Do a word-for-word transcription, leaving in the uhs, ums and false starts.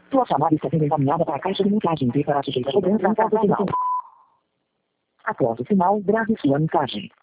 Sua chamada está sendo encaminhada para a caixa de mensagens e para sujeito a cobrança em caso final. Após o sinal, grave sua mensagem.